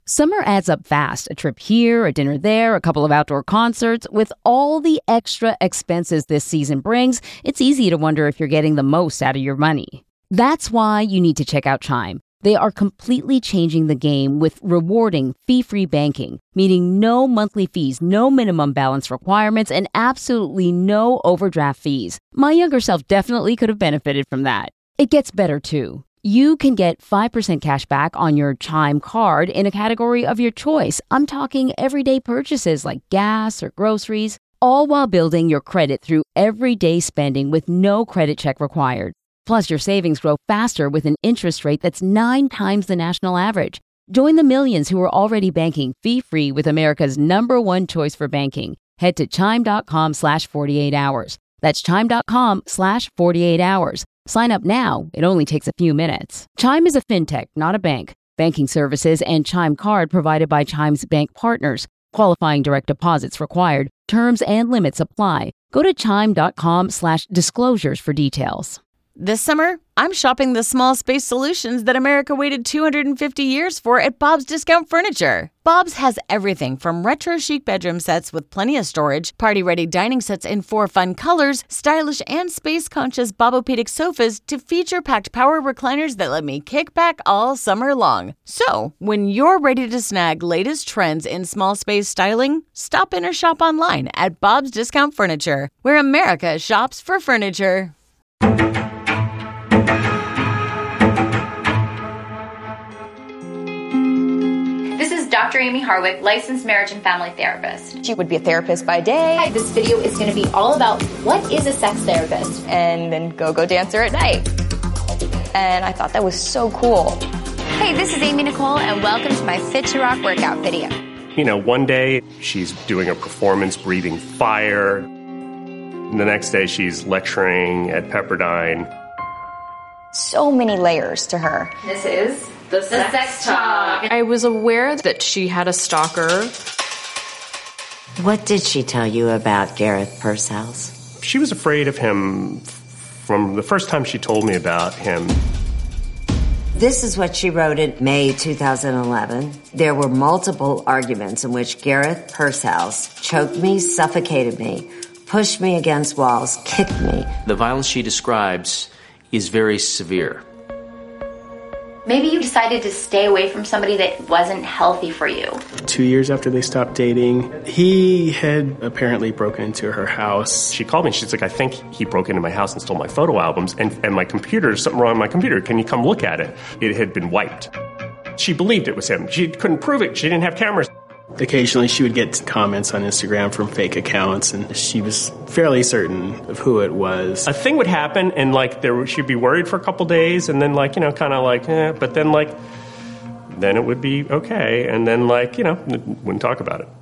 Summer adds up fast. A trip here, a dinner there, a couple of outdoor concerts. With all the extra expenses this season brings, it's easy to wonder if you're getting the most out of your money. That's why you need to check out Chime. They are completely changing the game with rewarding fee-free banking, meaning no monthly fees, no minimum balance requirements, and absolutely no overdraft fees. My younger self definitely could have benefited from that. It gets better too. You can get 5% cash back on your Chime card in a category of your choice. I'm talking everyday purchases like gas or groceries, all while building your credit through everyday spending with no credit check required. Plus, your savings grow faster with an interest rate that's 9 times the national average. Join the millions who are already banking fee-free with America's #1 choice for banking. Head to chime.com/48 hours. That's chime.com/48 hours. Sign up now. It only takes a few minutes. Chime is a fintech, not a bank. Banking services and Chime card provided by Chime's bank partners. Qualifying direct deposits required. Terms and limits apply. Go to chime.com/disclosures for details. This summer, I'm shopping the small space solutions that America waited 250 years for at Bob's Discount Furniture. Bob's has everything from retro chic bedroom sets with plenty of storage, party-ready dining sets in 4 fun colors, stylish and space-conscious Bobopedic sofas to feature-packed power recliners that let me kick back all summer long. So, when you're ready to snag latest trends in small space styling, stop in or shop online at Bob's Discount Furniture, where America shops for furniture. This is Dr. Amy Harwick, licensed marriage and family therapist. She would be a therapist by day. Hi, this video is going to be all about what is a sex therapist. And then go-go dancer at night. And I thought that was so cool. Hey, this is Amy Nicole, and welcome to my Fit to Rock workout video. You know, one day she's doing a performance breathing fire. And the next day she's lecturing at Pepperdine. So many layers to her. This is the sex talk. I was aware that she had a stalker. What did she tell you about Gareth Purcell's? She was afraid of him from the first time she told me about him. This is what she wrote in May 2011. There were multiple arguments in which Gareth Purcell's choked me, suffocated me, pushed me against walls, kicked me. The violence she describes is very severe. Maybe you decided to stay away from somebody that wasn't healthy for you. 2 years after they stopped dating, he had apparently broken into her house. She called me. She's like, I think he broke into my house and stole my photo albums and my computer. There's something wrong with my computer. Can you come look at it? It had been wiped. She believed it was him. She couldn't prove it. She didn't have cameras. Occasionally she would get comments on Instagram from fake accounts, and she was fairly certain of who it was. A thing would happen, and she'd be worried for a couple days, and then but then it would be okay, and then wouldn't talk about it.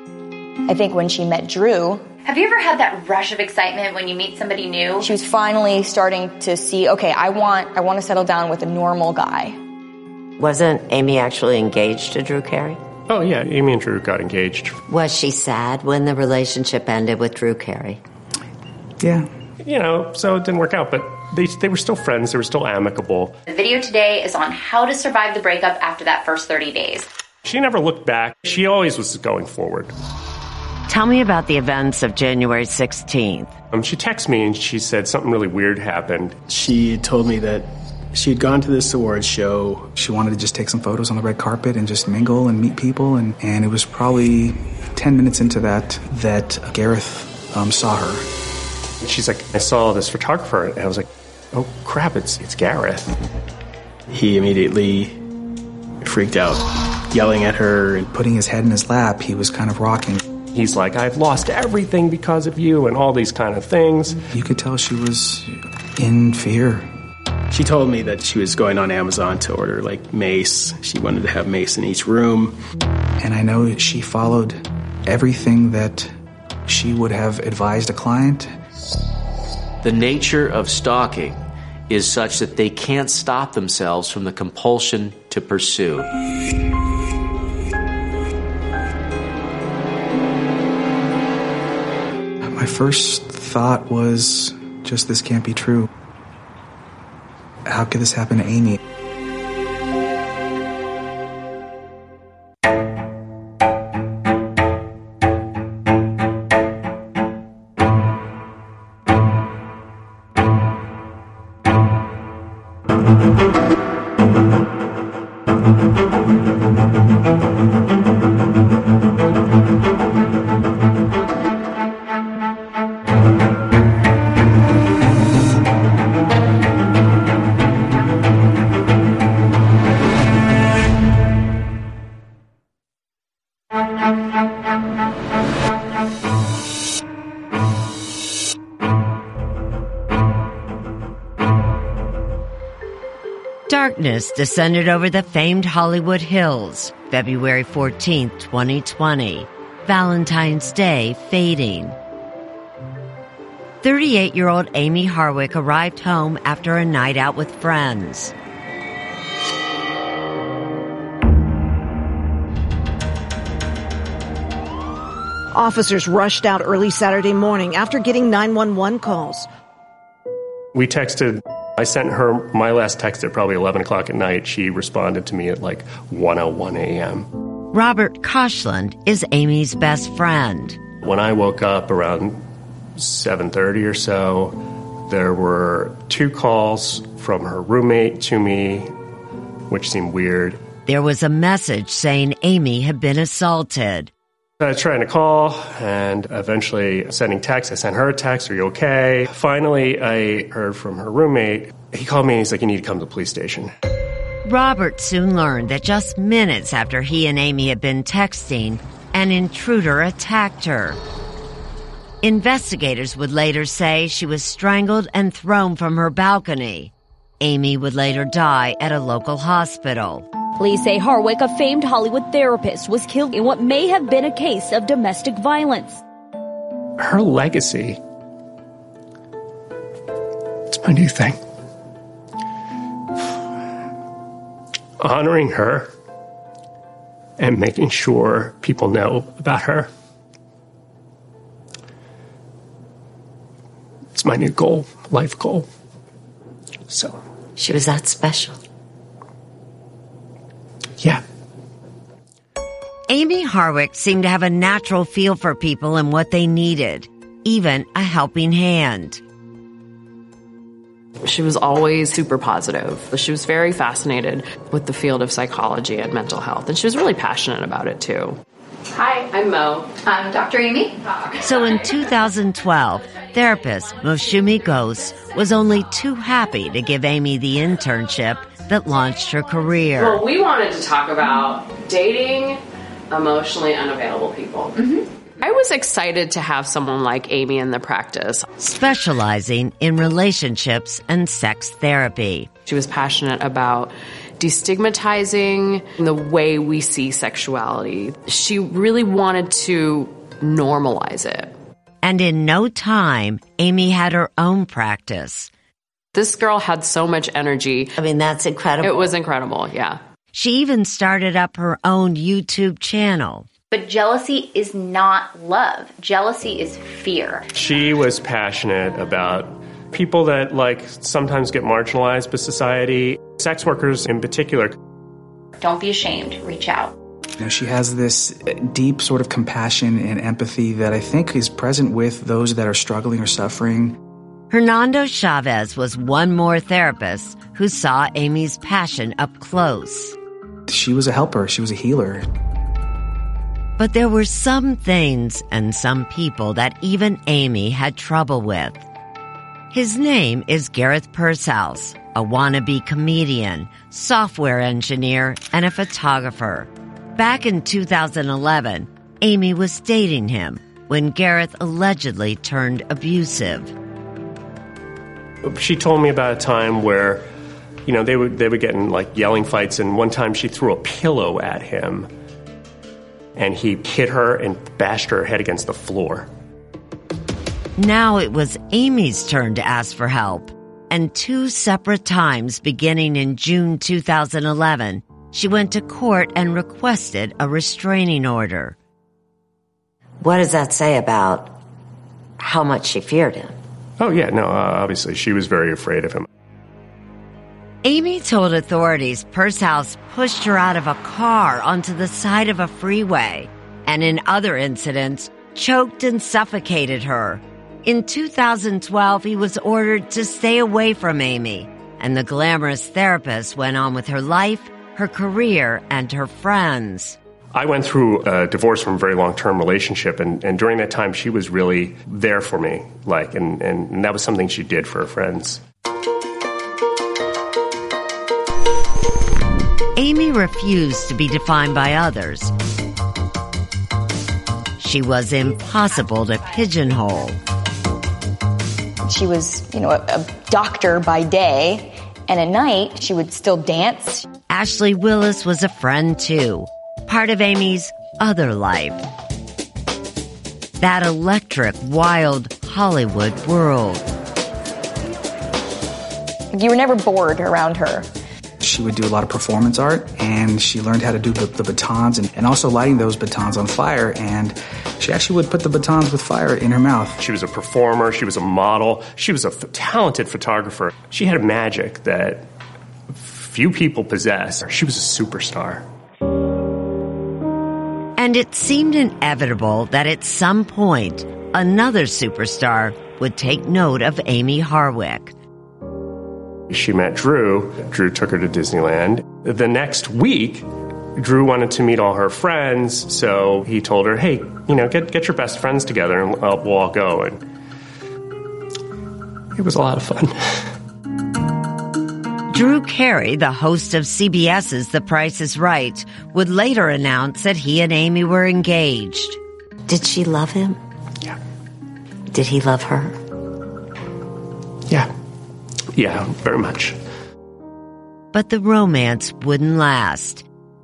I think when she met Drew... Have you ever had that rush of excitement when you meet somebody new? She was finally starting to see, okay, I want to settle down with a normal guy. Wasn't Amy actually engaged to Drew Carey? Oh, yeah, Amy and Drew got engaged. Was she sad when the relationship ended with Drew Carey? Yeah. So it didn't work out, but they were still friends. They were still amicable. The video today is on how to survive the breakup after that first 30 days. She never looked back. She always was going forward. Tell me about the events of January 16th. She texted me and she said something really weird happened. She told me that she'd gone to this awards show. She wanted to just take some photos on the red carpet and just mingle and meet people. And it was probably 10 minutes into that Gareth saw her. She's like, I saw this photographer. And I was like, oh, crap, it's Gareth. He immediately freaked out, yelling at her and putting his head in his lap. He was kind of rocking. He's like, I've lost everything because of you and all these kind of things. You could tell she was in fear. She told me that she was going on Amazon to order mace. She wanted to have mace in each room. And I know she followed everything that she would have advised a client. The nature of stalking is such that they can't stop themselves from the compulsion to pursue. My first thought was just, this can't be true. How could this happen to Amy? Darkness descended over the famed Hollywood Hills, February 14, 2020. Valentine's Day fading. 38-year-old Amy Harwick arrived home after a night out with friends. Officers rushed out early Saturday morning after getting 911 calls. We texted. I sent her my last text at probably 11 o'clock at night. She responded to me at like 1:01 a.m. Robert Koshland is Amy's best friend. When I woke up around 7:30 or so, there were 2 calls from her roommate to me, which seemed weird. There was a message saying Amy had been assaulted. I was trying to call and eventually sending texts. I sent her a text, "Are you okay?" Finally, I heard from her roommate. He called me and he's like, "You need to come to the police station." Robert soon learned that just minutes after he and Amy had been texting, an intruder attacked her. Investigators would later say she was strangled and thrown from her balcony. Amy would later die at a local hospital. Police say Harwick, a famed Hollywood therapist, was killed in what may have been a case of domestic violence. Her legacy, it's my new thing. Honoring her and making sure people know about her. It's my new goal, life goal. So. She was that special. Yeah. Amy Harwick seemed to have a natural feel for people and what they needed, even a helping hand. She was always super positive. She was very fascinated with the field of psychology and mental health, and she was really passionate about it too. Hi, I'm Mo. I'm Dr. Amy. So in 2012, therapist Moshumi Ghosh was only too happy to give Amy the internship that launched her career. Well, we wanted to talk about dating emotionally unavailable people. I was excited to have someone like Amy in the practice. Specializing in relationships and sex therapy. She was passionate about destigmatizing the way we see sexuality. She really wanted to normalize it. And in no time, Amy had her own practice. This girl had so much energy. I mean, that's incredible. It was incredible, yeah. She even started up her own YouTube channel. But jealousy is not love. Jealousy is fear. She was passionate about people that, like, sometimes get marginalized by society, sex workers in particular. Don't be ashamed. Reach out. You know, she has this deep sort of compassion and empathy that I think is present with those that are struggling or suffering. Hernando Chavez was one more therapist who saw Amy's passion up close. She was a helper. She was a healer. But there were some things and some people that even Amy had trouble with. His name is Gareth Pershouse, a wannabe comedian, software engineer, and a photographer. Back in 2011, Amy was dating him when Gareth allegedly turned abusive. She told me about a time where, you know, they would get in like yelling fights, and one time she threw a pillow at him and he hit her and bashed her head against the floor. Now it was Amy's turn to ask for help. And 2 separate times beginning in June 2011, she went to court and requested a restraining order. What does that say about how much she feared him? Oh, yeah, no, obviously she was very afraid of him. Amy told authorities Purcell's pushed her out of a car onto the side of a freeway, and in other incidents, choked and suffocated her. In 2012, he was ordered to stay away from Amy, and the glamorous therapist went on with her life, her career, and her friends. I went through a divorce from a very long-term relationship, and during that time, she was really there for me, and that was something she did for her friends. Amy refused to be defined by others. She was impossible to pigeonhole. She was, a doctor by day, and at night she would still dance. Ashley Willis was a friend too, part of Amy's other life. That electric, wild Hollywood world. You were never bored around her. She would do a lot of performance art, and she learned how to do the batons and also lighting those batons on fire, and she actually would put the batons with fire in her mouth. She was a performer, she was a model, she was a talented photographer. She had a magic that few people possess. She was a superstar. And it seemed inevitable that at some point, another superstar would take note of Amy Harwick. She met Drew. Drew took her to Disneyland. The next week, Drew wanted to meet all her friends, so he told her, hey, get your best friends together and we'll all go. And it was a lot of fun. Drew Carey, the host of CBS's The Price is Right, would later announce that he and Amy were engaged. Did she love him? Yeah. Did he love her? Yeah. Yeah, very much. But the romance wouldn't last.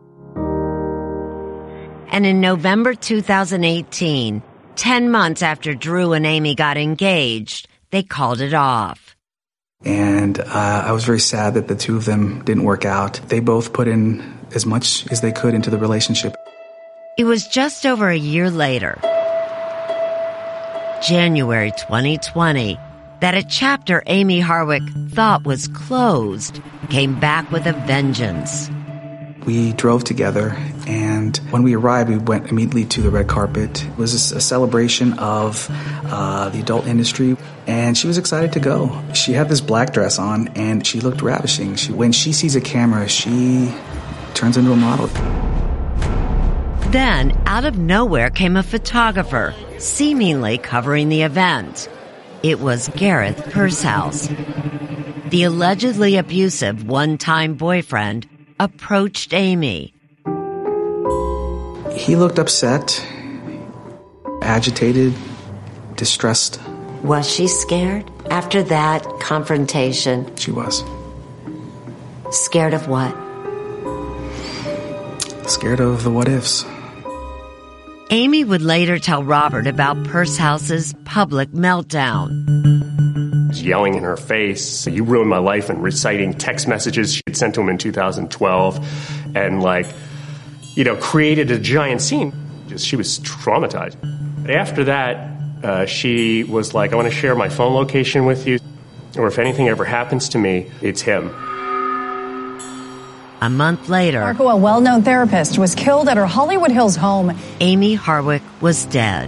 And in November 2018, 10 months after Drew and Amy got engaged, they called it off. And I was very sad that the two of them didn't work out. They both put in as much as they could into the relationship. It was just over a year later, January 2020, that a chapter Amy Harwick thought was closed came back with a vengeance. We drove together, and when we arrived, we went immediately to the red carpet. It was a celebration of the adult industry, and she was excited to go. She had this black dress on, and she looked ravishing. When she sees a camera, she turns into a model. Then, out of nowhere came a photographer, seemingly covering the event. It was Gareth Purcell's. The allegedly abusive one-time boyfriend approached Amy. He looked upset, agitated, distressed. Was she scared after that confrontation? She was. Scared of what? Scared of the what-ifs. Amy would later tell Robert about Purcell's public meltdown. Yelling in her face, "You ruined my life," and reciting text messages she had sent to him in 2012, and created a giant scene. She was traumatized. After that, she was like, "I want to share my phone location with you, or if anything ever happens to me, it's him." A month later, Marco, a well-known therapist, was killed at her Hollywood Hills home. Amy Harwick was dead.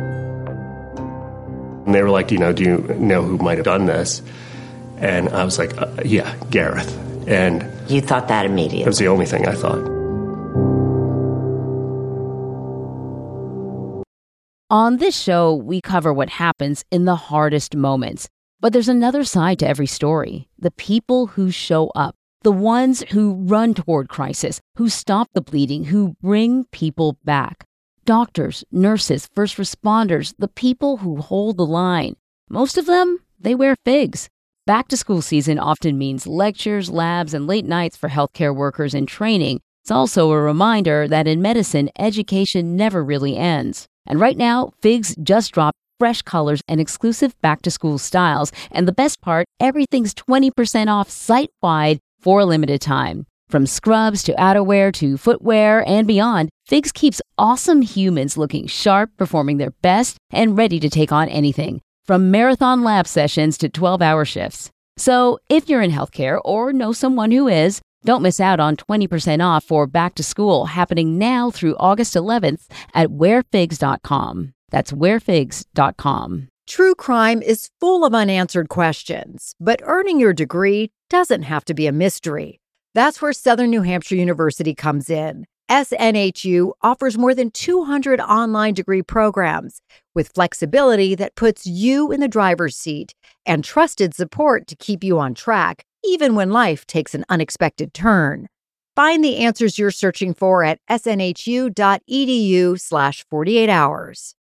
And they were like, do you know who might have done this? And I was like, yeah, Gareth. And you thought that immediately? That was the only thing I thought. On this show, we cover what happens in the hardest moments. But there's another side to every story. The people who show up. The ones who run toward crisis, who stop the bleeding, who bring people back. Doctors, nurses, first responders, the people who hold the line. Most of them, they wear figs. Back-to-school season often means lectures, labs, and late nights for healthcare workers in training. It's also a reminder that in medicine, education never really ends. And right now, Figs just dropped fresh colors and exclusive back-to-school styles. And the best part, everything's 20% off site-wide for a limited time. From scrubs to outerwear to footwear and beyond, Figs keeps awesome humans looking sharp, performing their best, and ready to take on anything, from marathon lab sessions to 12-hour shifts. So if you're in healthcare or know someone who is, don't miss out on 20% off for Back to School happening now through August 11th at wearfigs.com. That's wearfigs.com. True crime is full of unanswered questions, but earning your degree doesn't have to be a mystery. That's where Southern New Hampshire University comes in. SNHU offers more than 200 online degree programs with flexibility that puts you in the driver's seat and trusted support to keep you on track, even when life takes an unexpected turn. Find the answers you're searching for at snhu.edu/48 hours.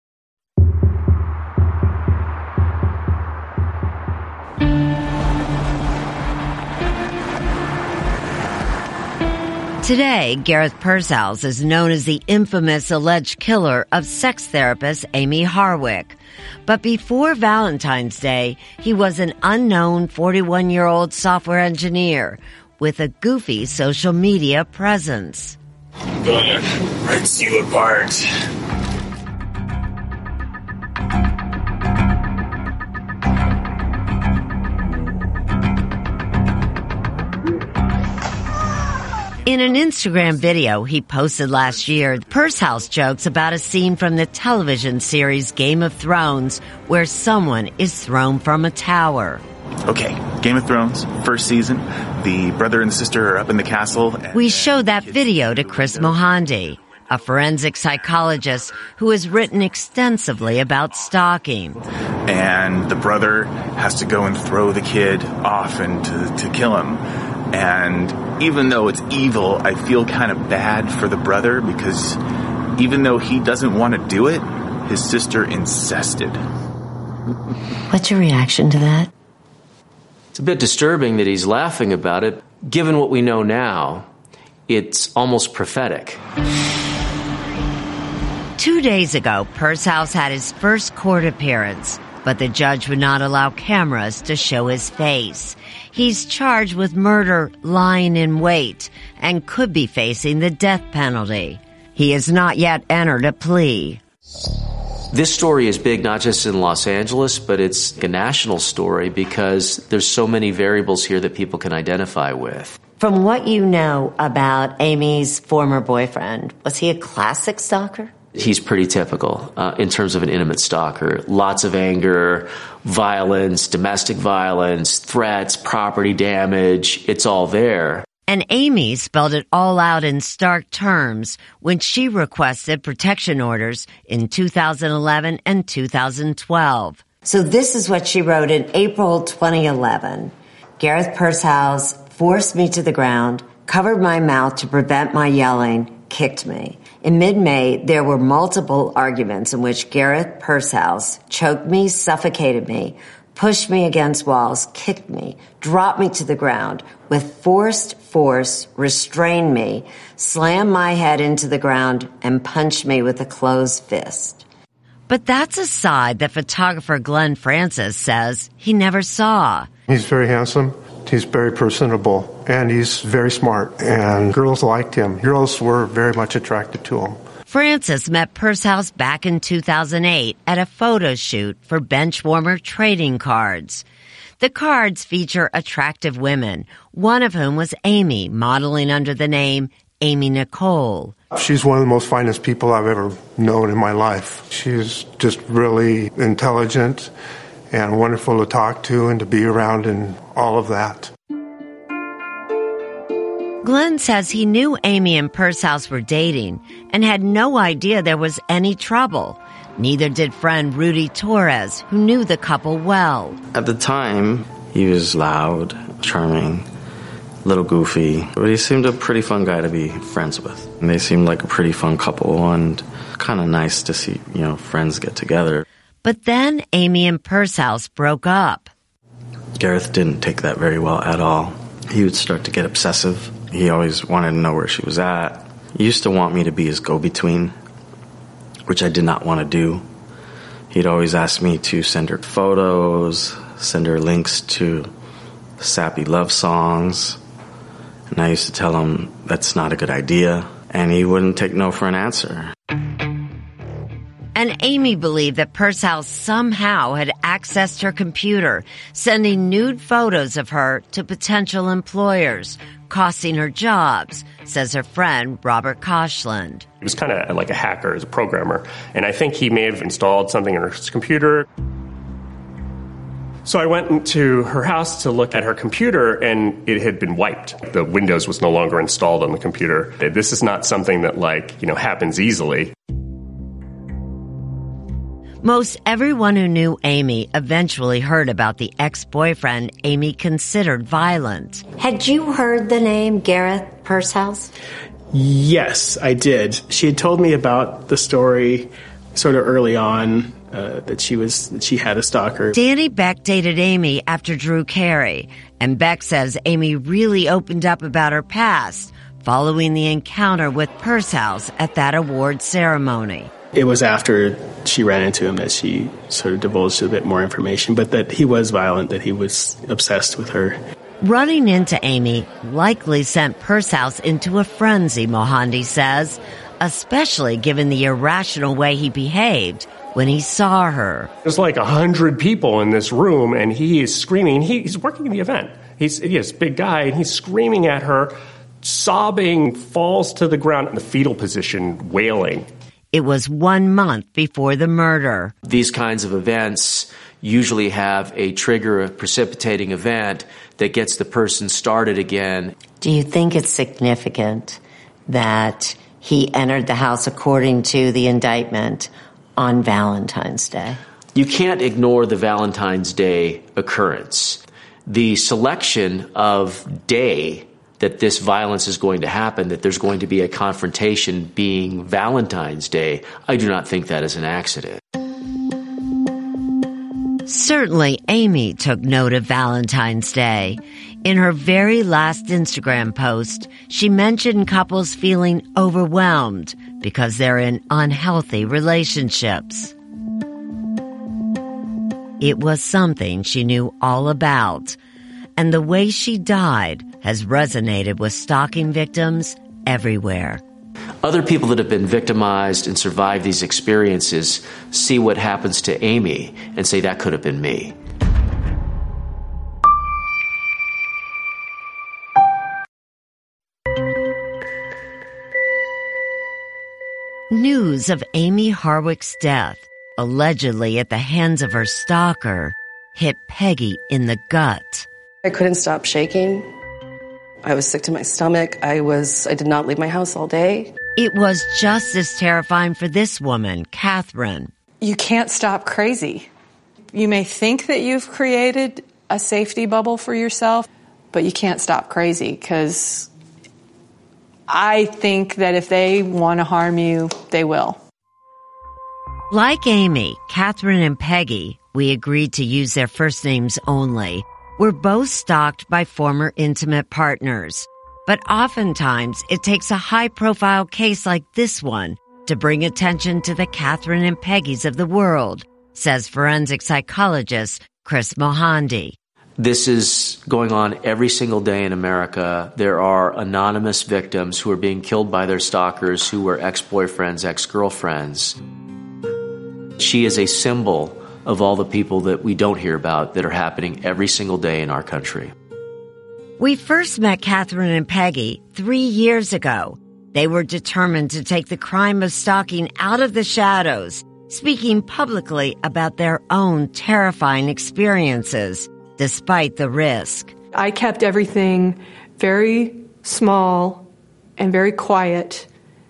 Today, Gareth Pershouse is known as the infamous alleged killer of sex therapist Amy Harwick. But before Valentine's Day, he was an unknown 41-year-old software engineer with a goofy social media presence. I'm gonna rip you apart. In an Instagram video he posted last year, Pershouse jokes about a scene from the television series Game of Thrones where someone is thrown from a tower. Okay, Game of Thrones, first season. The brother and sister are up in the castle. We showed that video to Chris Mohandi, a forensic psychologist who has written extensively about stalking. And the brother has to go and throw the kid off and to kill him. And even though it's evil, I feel kind of bad for the brother because even though he doesn't want to do it, his sister insisted. What's your reaction to that? It's a bit disturbing that he's laughing about it. Given what we know now, it's almost prophetic. 2 days ago, Pershouse had his first court appearance, but the judge would not allow cameras to show his face. He's charged with murder, lying in wait, and could be facing the death penalty. He has not yet entered a plea. This story is big not just in Los Angeles, but it's a national story because there's so many variables here that people can identify with. From what you know about Amy's former boyfriend, was he a classic stalker? He's pretty typical in terms of an intimate stalker. Lots of anger, violence, domestic violence, threats, property damage. It's all there. And Amy spelled it all out in stark terms when she requested protection orders in 2011 and 2012. So this is what she wrote in April 2011. Gareth Pershouse forced me to the ground, covered my mouth to prevent my yelling, kicked me. In mid-May, there were multiple arguments in which Gareth Pershouse choked me, suffocated me, pushed me against walls, kicked me, dropped me to the ground, with forced force, restrained me, slammed my head into the ground, and punched me with a closed fist. But that's a side that photographer Glenn Francis says he never saw. He's very handsome. He's very personable, and he's very smart, and girls liked him. Girls were very much attracted to him. Francis met Pershouse back in 2008 at a photo shoot for Benchwarmer trading cards. The cards feature attractive women, one of whom was Amy, modeling under the name Amy Nicole. She's one of the most finest people I've ever known in my life. She's just really intelligent and wonderful to talk to and to be around and all of that. Glenn says he knew Amy and Pershouse were dating and had no idea there was any trouble. Neither did friend Rudy Torres, who knew the couple well. At the time, he was loud, charming, a little goofy, but he seemed a pretty fun guy to be friends with. And they seemed like a pretty fun couple and kind of nice to see, friends get together. But then Amy and Pershouse broke up. Gareth didn't take that very well at all. He would start to get obsessive. He always wanted to know where she was at. He used to want me to be his go-between, which I did not want to do. He'd always ask me to send her photos, send her links to sappy love songs. And I used to tell him that's not a good idea. And he wouldn't take no for an answer. And Amy believed that Purcell somehow had accessed her computer, sending nude photos of her to potential employers, costing her jobs, says her friend Robert Koshland. He was kind of like a hacker as a programmer, and I think he may have installed something in her computer. So I went into her house to look at her computer, and it had been wiped. The Windows was no longer installed on the computer. This is not something that, happens easily. Most everyone who knew Amy eventually heard about the ex-boyfriend Amy considered violent. Had you heard the name Gareth Purcell? Yes, I did. She had told me about the story sort of early on, that she had a stalker. Danny Beck dated Amy after Drew Carey, and Beck says Amy really opened up about her past following the encounter with Purcell at that award ceremony. It was after she ran into him that she sort of divulged a bit more information, but that he was violent, that he was obsessed with her. Running into Amy likely sent Purcell into a frenzy, Mohanty says, especially given the irrational way he behaved when he saw her. There's 100 people in this room, and he is screaming. He's working in the event. He's a big guy, and he's screaming at her, sobbing, falls to the ground in the fetal position, wailing. It was 1 month before the murder. These kinds of events usually have a trigger, a precipitating event that gets the person started again. Do you think it's significant that he entered the house, according to the indictment, on Valentine's Day? You can't ignore the Valentine's Day occurrence. The selection of day that this violence is going to happen, that there's going to be a confrontation being Valentine's Day, I do not think that is an accident. Certainly, Amy took note of Valentine's Day. In her very last Instagram post, she mentioned couples feeling overwhelmed because they're in unhealthy relationships. It was something she knew all about, and the way she died has resonated with stalking victims everywhere. Other people that have been victimized and survived these experiences see what happens to Amy and say, that could have been me. News of Amy Harwick's death, allegedly at the hands of her stalker, hit Peggy in the gut. I couldn't stop shaking. I was sick to my stomach. I did not leave my house all day. It was just as terrifying for this woman, Catherine. You can't stop crazy. You may think that you've created a safety bubble for yourself, but you can't stop crazy, because I think that if they want to harm you, they will. Like Amy, Catherine and Peggy, we agreed to use their first names only, were both stalked by former intimate partners. But oftentimes, it takes a high-profile case like this one to bring attention to the Catherine and Peggys of the world, says forensic psychologist Chris Mohanty. This is going on every single day in America. There are anonymous victims who are being killed by their stalkers who were ex-boyfriends, ex-girlfriends. She is a symbol of all the people that we don't hear about that are happening every single day in our country. We first met Catherine and Peggy 3 years ago. They were determined to take the crime of stalking out of the shadows, speaking publicly about their own terrifying experiences, despite the risk. I kept everything very small and very quiet,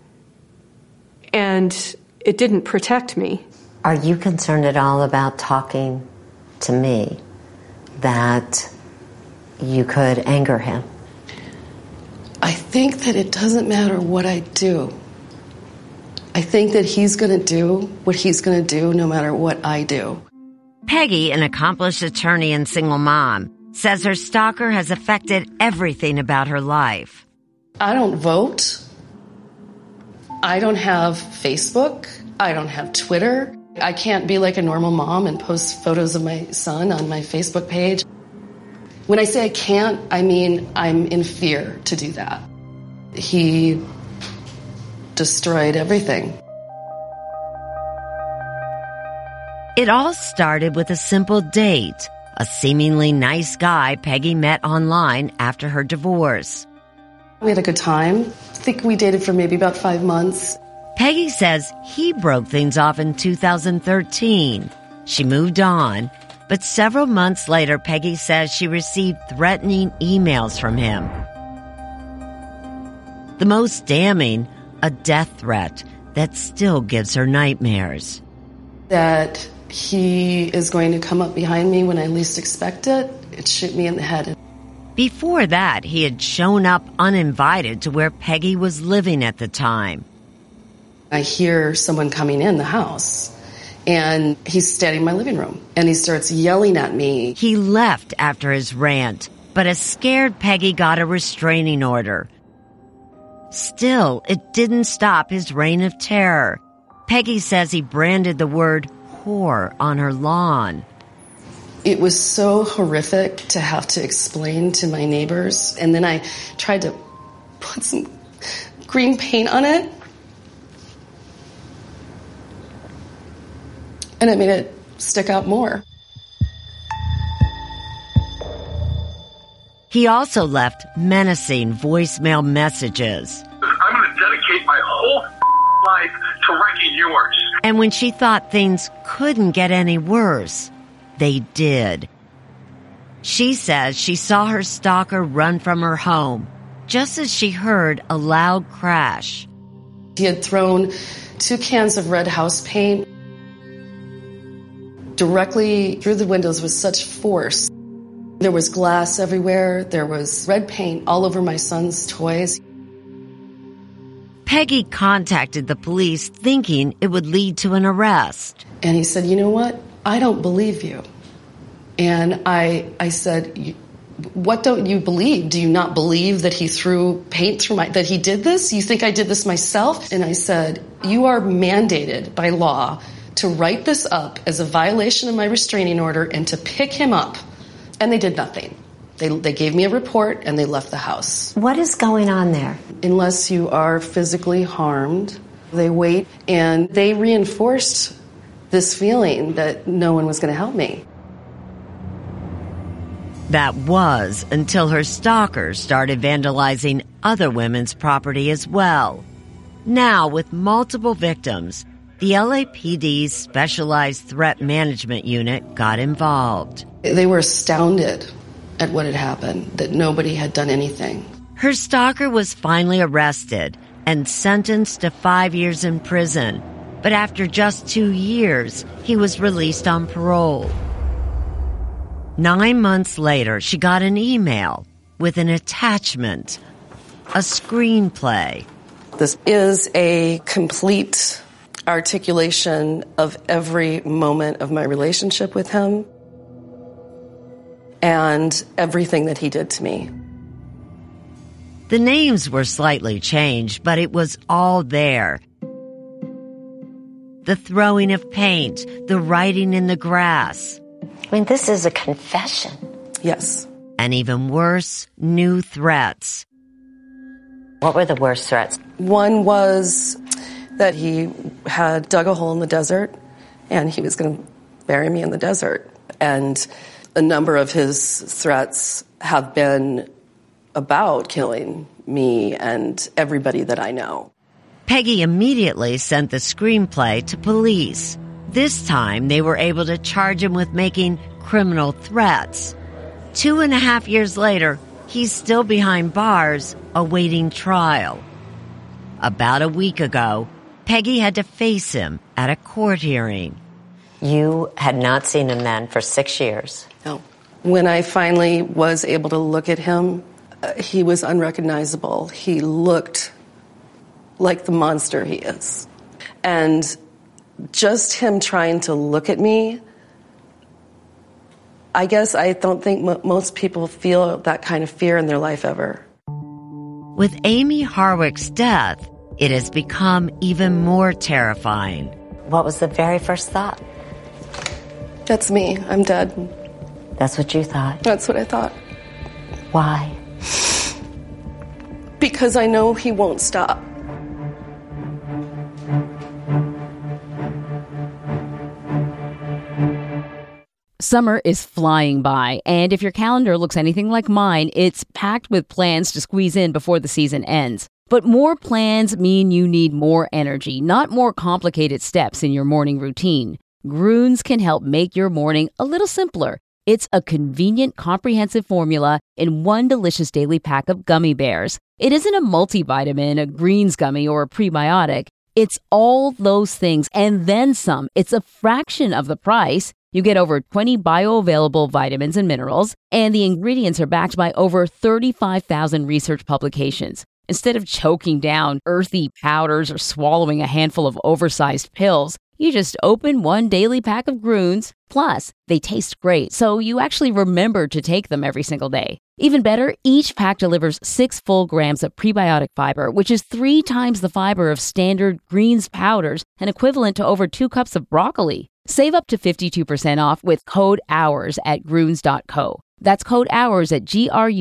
and it didn't protect me. Are you concerned at all about talking to me, that you could anger him? I think that it doesn't matter what I do. I think that he's going to do what he's going to do no matter what I do. Peggy, an accomplished attorney and single mom, says her stalker has affected everything about her life. I don't vote. I don't have Facebook. I don't have Twitter. I can't be like a normal mom and post photos of my son on my Facebook page. When I say I can't, I mean I'm in fear to do that. He destroyed everything. It all started with a simple date, a seemingly nice guy Peggy met online after her divorce. We had a good time. I think we dated for maybe about 5 months. Peggy says he broke things off in 2013. She moved on, but several months later, Peggy says she received threatening emails from him. The most damning, a death threat that still gives her nightmares. That he is going to come up behind me when I least expect it. It shoot me in the head. Before that, he had shown up uninvited to where Peggy was living at the time. I hear someone coming in the house, and he's standing in my living room, and he starts yelling at me. He left after his rant, but a scared Peggy got a restraining order. Still, it didn't stop his reign of terror. Peggy says he branded the word whore on her lawn. It was so horrific to have to explain to my neighbors, and then I tried to put some green paint on it, and it made it stick out more. He also left menacing voicemail messages. I'm going to dedicate my whole life to wrecking yours. And when she thought things couldn't get any worse, they did. She says she saw her stalker run from her home just as she heard a loud crash. He had thrown 2 cans of red house paint directly through the windows with such force. There was glass everywhere. There was red paint all over my son's toys. Peggy contacted the police thinking it would lead to an arrest. And he said, you know what? I don't believe you. And I said, what don't you believe? Do you not believe that he threw paint through that he did this? You think I did this myself? And I said, you are mandated by law to write this up as a violation of my restraining order and to pick him up. And they did nothing. They gave me a report and they left the house. What is going on there? Unless you are physically harmed, they wait, and they reinforced this feeling that no one was going to help me. That was until her stalkers started vandalizing other women's property as well. Now, with multiple victims, the LAPD's Specialized Threat Management Unit got involved. They were astounded at what had happened, that nobody had done anything. Her stalker was finally arrested and sentenced to 5 years in prison. But after just 2 years, he was released on parole. 9 months later, she got an email with an attachment, a screenplay. This is a complete articulation of every moment of my relationship with him and everything that he did to me. The names were slightly changed, but it was all there. The throwing of paint, the writing in the grass. I mean, this is a confession. Yes. And even worse, new threats. What were the worst threats? One was that he had dug a hole in the desert and he was going to bury me in the desert. And a number of his threats have been about killing me and everybody that I know. Peggy immediately sent the screenplay to police. This time, they were able to charge him with making criminal threats. 2.5 years later, he's still behind bars, awaiting trial. About a week ago, Peggy had to face him at a court hearing. You had not seen him then for 6 years. No. When I finally was able to look at him, he was unrecognizable. He looked like the monster he is. And just him trying to look at me, I guess I don't think most people feel that kind of fear in their life ever. With Amy Harwick's death, it has become even more terrifying. What was the very first thought? That's me. I'm dead. That's what you thought? That's what I thought. Why? Because I know he won't stop. Summer is flying by, and if your calendar looks anything like mine, it's packed with plans to squeeze in before the season ends. But more plans mean you need more energy, not more complicated steps in your morning routine. Grüns can help make your morning a little simpler. It's a convenient, comprehensive formula in one delicious daily pack of gummy bears. It isn't a multivitamin, a greens gummy, or a prebiotic. It's all those things and then some. It's a fraction of the price. You get over 20 bioavailable vitamins and minerals, and the ingredients are backed by over 35,000 research publications. Instead of choking down earthy powders or swallowing a handful of oversized pills, you just open one daily pack of Grüns. Plus, they taste great, so you actually remember to take them every single day. Even better, each pack delivers 6 full grams of prebiotic fiber, which is 3 times the fiber of standard greens powders and equivalent to over 2 cups of broccoli. Save up to 52% off with code HOURS at Grüns.co. That's code HOURS at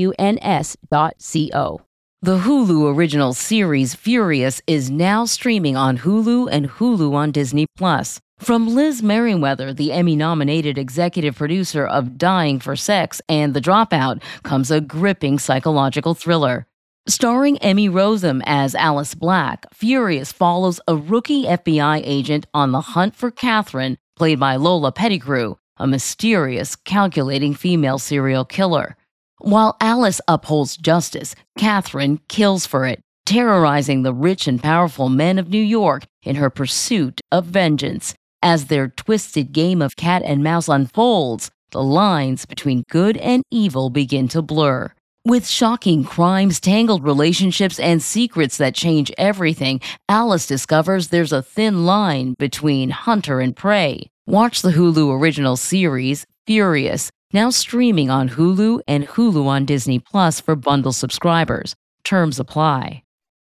GRUNS.co. The Hulu original series Furious is now streaming on Hulu and Hulu on Disney+. From Liz Merriweather, the Emmy-nominated executive producer of Dying for Sex and The Dropout, comes a gripping psychological thriller. Starring Emmy Rossum as Alice Black, Furious follows a rookie FBI agent on the hunt for Catherine, played by Lola Pettigrew, a mysterious, calculating female serial killer. While Alice upholds justice, Catherine kills for it, terrorizing the rich and powerful men of New York in her pursuit of vengeance. As their twisted game of cat and mouse unfolds, the lines between good and evil begin to blur. With shocking crimes, tangled relationships, and secrets that change everything, Alice discovers there's a thin line between hunter and prey. Watch the Hulu original series, Furious, now streaming on Hulu and Hulu on Disney Plus for bundle subscribers. Terms apply.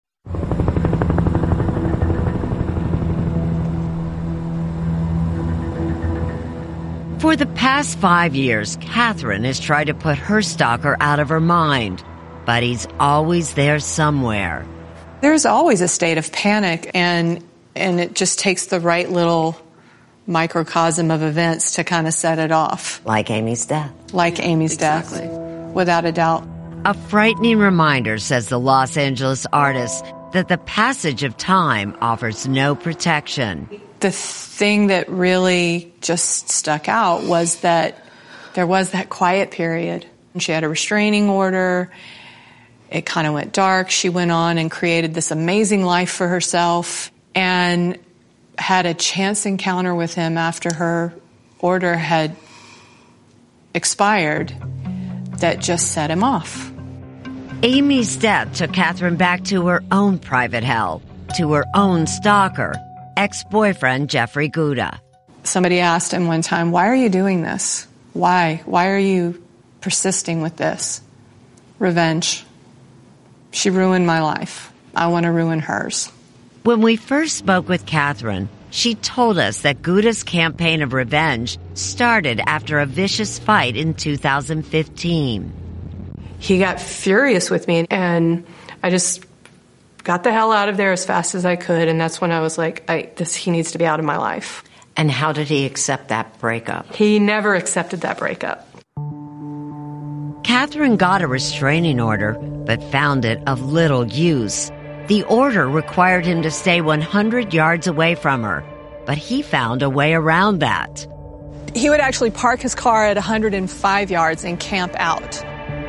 For the past 5 years, Catherine has tried to put her stalker out of her mind, but he's always there somewhere. There's always a state of panic, and it just takes the right little microcosm of events to kind of set it off. Like Amy's death. Like Amy's death, without a doubt. A frightening reminder, says the Los Angeles artist, that the passage of time offers no protection. The thing that really just stuck out was that there was that quiet period. She had a restraining order. It kind of went dark. She went on and created this amazing life for herself and had a chance encounter with him after her order had expired that just set him off. Amy's death took Catherine back to her own private hell, to her own stalker, ex-boyfriend Jeffrey Gouda. Somebody asked him one time, "Why are you doing this? Why? Why are you persisting with this?" Revenge. She ruined my life. I want to ruin hers. When we first spoke with Catherine, she told us that Gouda's campaign of revenge started after a vicious fight in 2015. He got furious with me, and I just got the hell out of there as fast as I could, and that's when I was like, he needs to be out of my life. And how did he accept that breakup? He never accepted that breakup. Catherine got a restraining order, but found it of little use. The order required him to stay 100 yards away from her, but he found a way around that. He would actually park his car at 105 yards and camp out.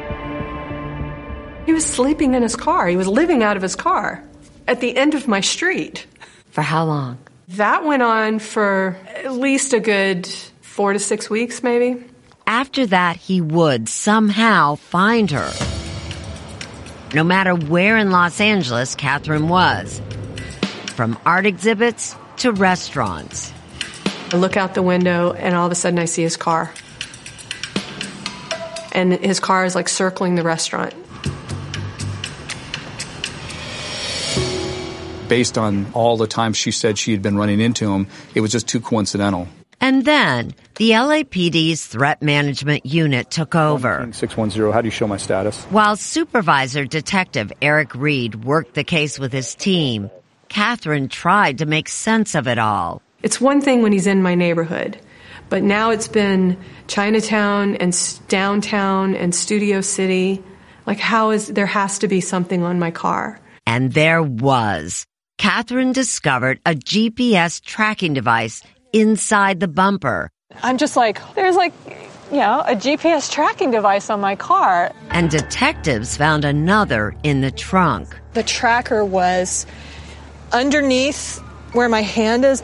He was sleeping in his car. He was living out of his car at the end of my street. For how long? That went on for at least a good 4 to 6 weeks, maybe. After that, he would somehow find her. No matter where in Los Angeles Catherine was, from art exhibits to restaurants. I look out the window, and all of a sudden I see his car. And his car is like circling the restaurant. Based on all the times she said she had been running into him, it was just too coincidental. And then the LAPD's Threat Management Unit took over. 610, how do you show my status? While Supervisor Detective Eric Reed worked the case with his team, Catherine tried to make sense of it all. It's one thing when he's in my neighborhood, But now it's been Chinatown and downtown and Studio City. Like, there has to be something on my car. And there was. Catherine discovered a GPS tracking device inside the bumper. I'm just like, there's a GPS tracking device on my car. And detectives found another in the trunk. The tracker was underneath where my hand is,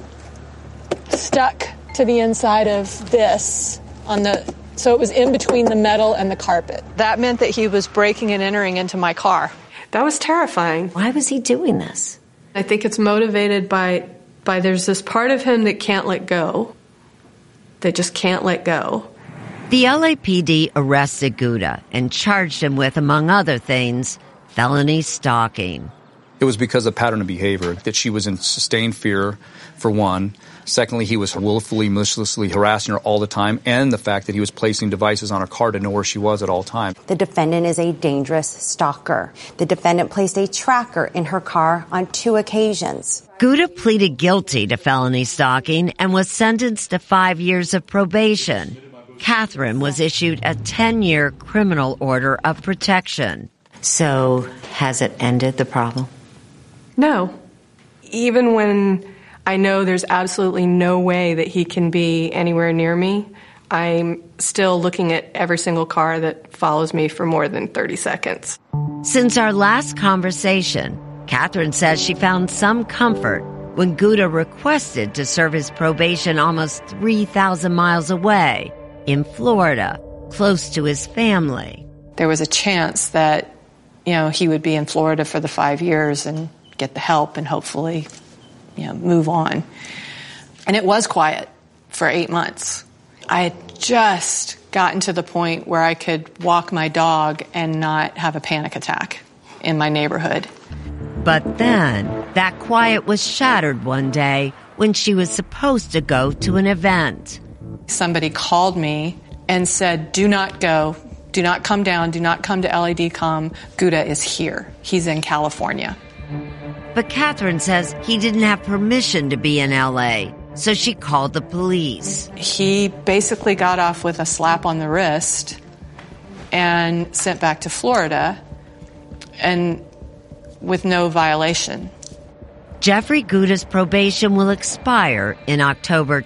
stuck to the inside of this so it was in between the metal and the carpet. That meant that he was breaking and entering into my car. That was terrifying. Why was he doing this? I think it's motivated by there's this part of him that can't let go, that just can't let go. The LAPD arrested Gouda and charged him with, among other things, felony stalking. It was because of pattern of behavior, that she was in sustained fear, for one. Secondly, he was willfully, maliciously harassing her all the time, and the fact that he was placing devices on her car to know where she was at all times. The defendant is a dangerous stalker. The defendant placed a tracker in her car on 2 occasions. Gouda pleaded guilty to felony stalking and was sentenced to 5 years of probation. Catherine was issued a 10-year criminal order of protection. So, has it ended the problem? No. Even when I know there's absolutely no way that he can be anywhere near me, I'm still looking at every single car that follows me for more than 30 seconds. Since our last conversation, Catherine says she found some comfort when Gouda requested to serve his probation almost 3,000 miles away in Florida, close to his family. There was a chance that, he would be in Florida for the 5 years and get the help and hopefully, move on. And it was quiet for 8 months. I had just gotten to the point where I could walk my dog and not have a panic attack in my neighborhood. But then, that quiet was shattered one day when she was supposed to go to an event. Somebody called me and said, do not go, do not come down, do not come to LADCOM. Gouda is here. He's in California. But Catherine says he didn't have permission to be in LA, so she called the police. He basically got off with a slap on the wrist and sent back to Florida, and with no violation. Jeffrey Gouda's probation will expire in October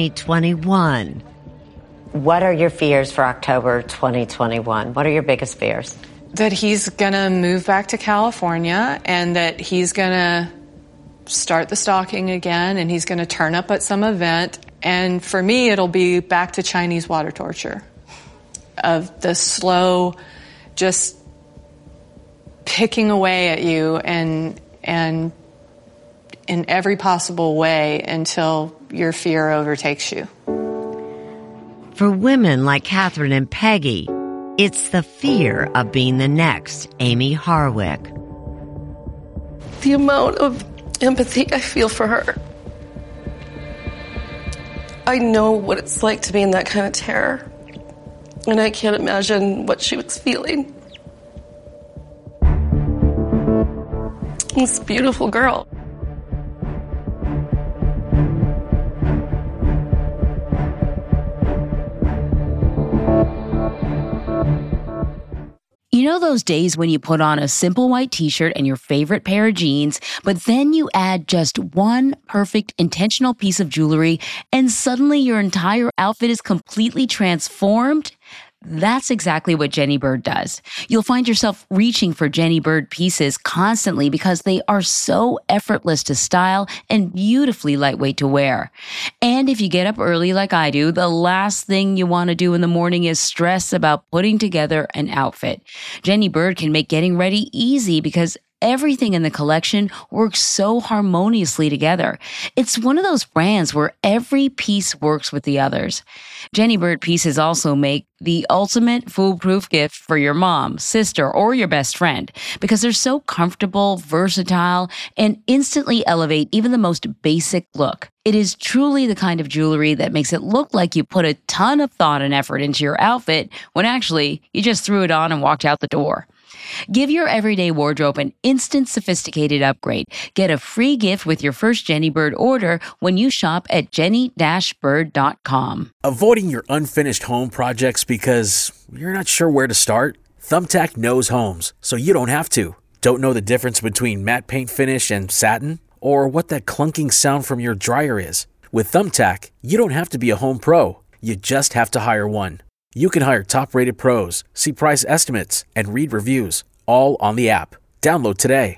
2021. What are your fears for October 2021? What are your biggest fears? That he's going to move back to California and that he's going to start the stalking again and he's going to turn up at some event. And for me, it'll be back to Chinese water torture, of the slow, just picking away at you and in every possible way until your fear overtakes you. For women like Catherine and Peggy, it's the fear of being the next Amy Harwick. The amount of empathy I feel for her. I know what it's like to be in that kind of terror, and I can't imagine what she was feeling. This beautiful girl. You know those days when you put on a simple white t-shirt and your favorite pair of jeans, but then you add just one perfect intentional piece of jewelry and suddenly your entire outfit is completely transformed? That's exactly what Jenny Bird does. You'll find yourself reaching for Jenny Bird pieces constantly because they are so effortless to style and beautifully lightweight to wear. And if you get up early like I do, the last thing you want to do in the morning is stress about putting together an outfit. Jenny Bird can make getting ready easy because everything in the collection works so harmoniously together. It's one of those brands where every piece works with the others. Jenny Bird pieces also make the ultimate foolproof gift for your mom, sister, or your best friend because they're so comfortable, versatile, and instantly elevate even the most basic look. It is truly the kind of jewelry that makes it look like you put a ton of thought and effort into your outfit when actually you just threw it on and walked out the door. Give your everyday wardrobe an instant sophisticated upgrade. Get a free gift with your first Jenny Bird order when you shop at jenny-bird.com. Avoiding your unfinished home projects because you're not sure where to start? Thumbtack knows homes, so you don't have to. Don't know the difference between matte paint finish and satin? Or what that clunking sound from your dryer is? With Thumbtack, you don't have to be a home pro. You just have to hire one. You can hire top-rated pros, see price estimates, and read reviews, all on the app. Download today.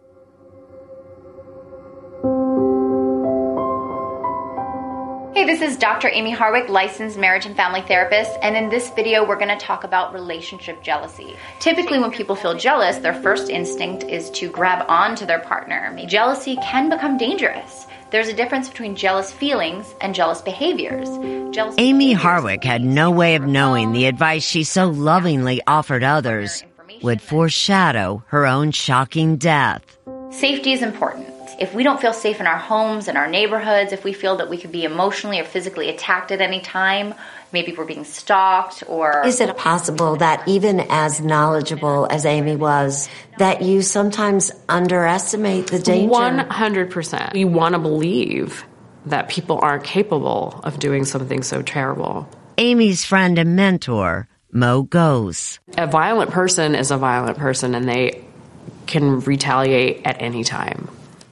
Hey, this is Dr. Amy Harwick, licensed marriage and family therapist, and in this video we're going to talk about relationship jealousy. Typically when people feel jealous, their first instinct is to grab onto their partner. Jealousy can become dangerous. There's a difference between jealous feelings and jealous behaviors. Amy Harwick had no way of knowing the advice she so lovingly offered others would foreshadow her own shocking death. Safety is important. If we don't feel safe in our homes and our neighborhoods, if we feel that we could be emotionally or physically attacked at any time, maybe we're being stalked or... Is it possible that even as knowledgeable as Amy was, that you sometimes underestimate the danger? 100%. You want to believe that people aren't capable of doing something so terrible. Amy's friend and mentor, Mo Gose. A violent person is a violent person, and they can retaliate at any time.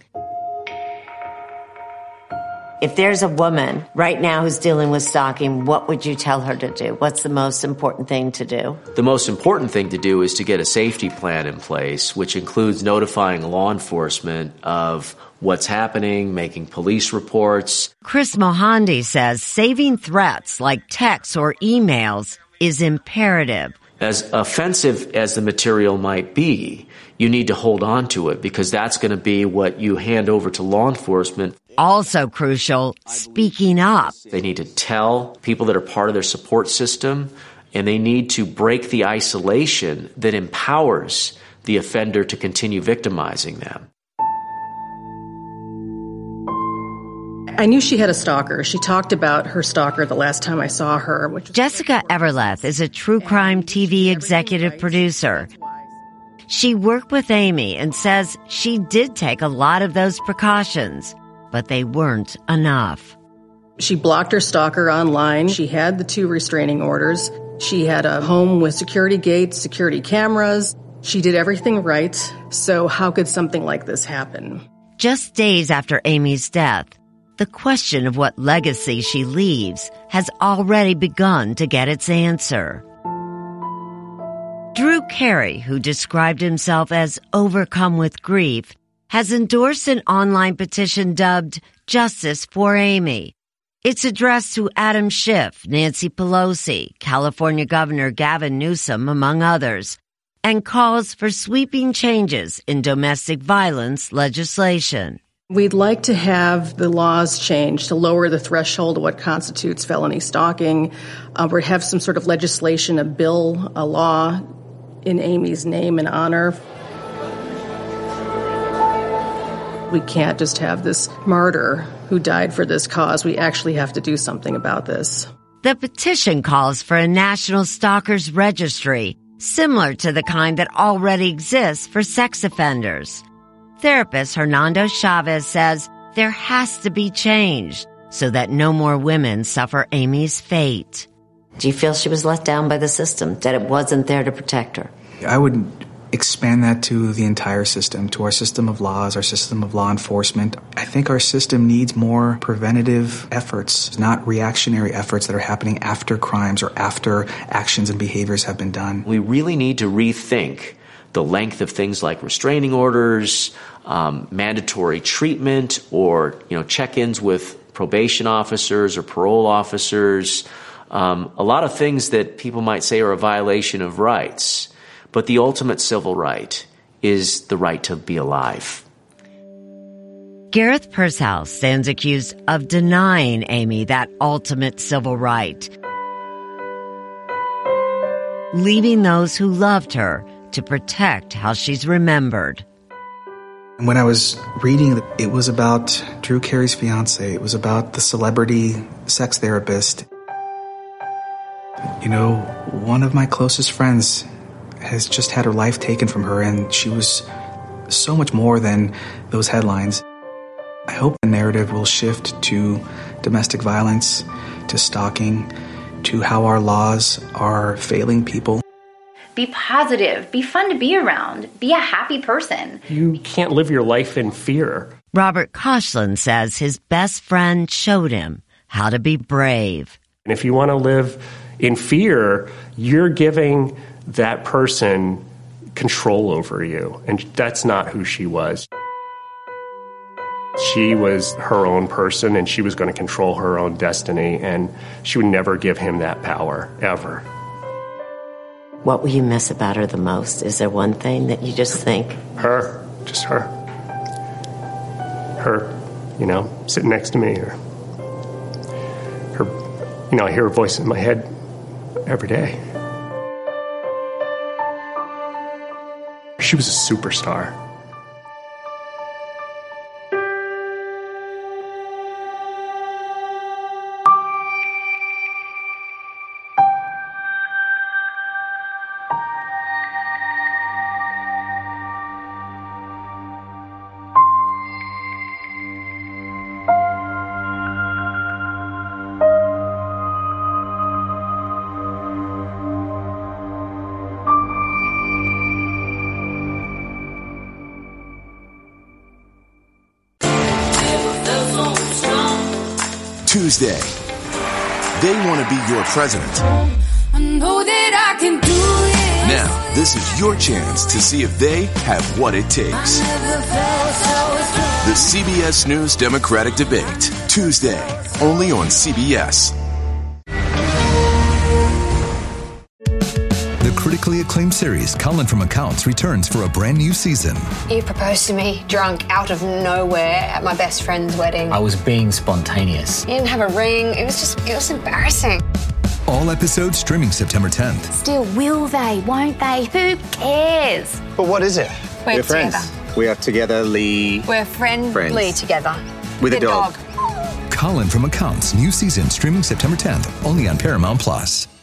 If there's a woman right now who's dealing with stalking, what would you tell her to do? What's the most important thing to do? The most important thing to do is to get a safety plan in place, which includes notifying law enforcement of what's happening, making police reports. Chris Mohandi says saving threats like texts or emails is imperative. As offensive as the material might be, you need to hold on to it because that's going to be what you hand over to law enforcement. Also crucial, speaking up. They need to tell people that are part of their support system, and they need to break the isolation that empowers the offender to continue victimizing them. I knew she had a stalker. She talked about her stalker the last time I saw her. Jessica Everleth is a true crime TV executive producer. She worked with Amy and says she did take a lot of those precautions, but they weren't enough. She blocked her stalker online. She had the 2 restraining orders. She had a home with security gates, security cameras. She did everything right. So how could something like this happen? Just days after Amy's death, the question of what legacy she leaves has already begun to get its answer. Drew Carey, who described himself as overcome with grief, has endorsed an online petition dubbed Justice for Amy. It's addressed to Adam Schiff, Nancy Pelosi, California Governor Gavin Newsom, among others, and calls for sweeping changes in domestic violence legislation. We'd like to have the laws changed to lower the threshold of what constitutes felony stalking, or have some sort of legislation, a bill, a law in Amy's name and honor. We can't just have this martyr who died for this cause. We actually have to do something about this. The petition calls for a national stalkers registry, similar to the kind that already exists for sex offenders. Therapist Hernando Chavez says there has to be change so that no more women suffer Amy's fate. Do you feel she was let down by the system, that it wasn't there to protect her? I would expand that to the entire system, to our system of laws, our system of law enforcement. I think our system needs more preventative efforts, not reactionary efforts that are happening after crimes or after actions and behaviors have been done. We really need to rethink the length of things like restraining orders, mandatory treatment, or check-ins with probation officers or parole officers. A lot of things that people might say are a violation of rights. But the ultimate civil right is the right to be alive. Gareth Pershouse stands accused of denying Amy that ultimate civil right, leaving those who loved her to protect how she's remembered. When I was reading, it was about Drew Carey's fiance. It was about the celebrity sex therapist. One of my closest friends has just had her life taken from her, and she was so much more than those headlines. I hope the narrative will shift to domestic violence, to stalking, to how our laws are failing people. Be positive, be fun to be around, be a happy person. You can't live your life in fear. Robert Koshland says his best friend showed him how to be brave. And if you want to live in fear, you're giving that person control over you. And that's not who she was. She was her own person, and she was going to control her own destiny, and she would never give him that power, ever. What will you miss about her the most? Is there one thing that you just think? Her. Just her. Her, sitting next to me. Or her, I hear her voice in my head every day. She was a superstar. Tuesday. They want to be your president. I know that I can do it. Now, this is your chance to see if they have what it takes. The CBS News Democratic Debate. Tuesday, only on CBS. The critically acclaimed series Colin from Accounts returns for a brand new season. You proposed to me drunk out of nowhere at my best friend's wedding. I was being spontaneous. You didn't have a ring. It was embarrassing. All episodes streaming September 10th. Still, will they? Won't they? Who cares? But what is it? We're friends. together. We are togetherly. We're friendly together. With a dog. Colin from Accounts, new season streaming September 10th, only on Paramount Plus.